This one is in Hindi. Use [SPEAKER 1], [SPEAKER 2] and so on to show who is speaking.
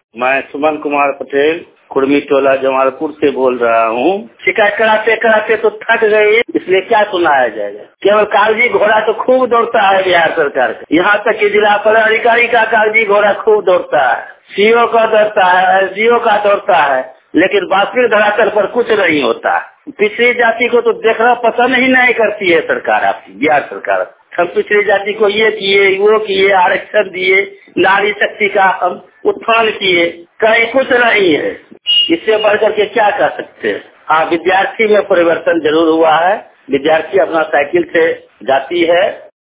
[SPEAKER 1] मैं सुमन कुमार पटेल कुर्मी टोला जमालपुर से बोल रहा हूँ। शिकायत कराते कराते तो थक गए, इसलिए क्या सुनाया जाएगा। केवल कागजी घोड़ा तो खूब दौड़ता है बिहार सरकार का। यहाँ तक कि जिला पदाधिकारी का कागजी घोड़ा खूब दौड़ता है, सीओ का दौड़ता है, एसडीओ का दौड़ता है, लेकिन वास्तविक धरातल पर कुछ नहीं होता। पिछड़ी जाति को तो देखना पसंद ही नहीं करती है सरकार, आपकी बिहार सरकार। हम पिछड़ी जाति को ये किए, वो किए, आरक्षण दिए, नारी शक्ति का हम उत्थान किए, कहीं कुछ नहीं है। इससे बढ़कर के क्या कर सकते हैं। हाँ, विद्यार्थी में परिवर्तन जरूर हुआ है। विद्यार्थी अपना साइकिल से जाती है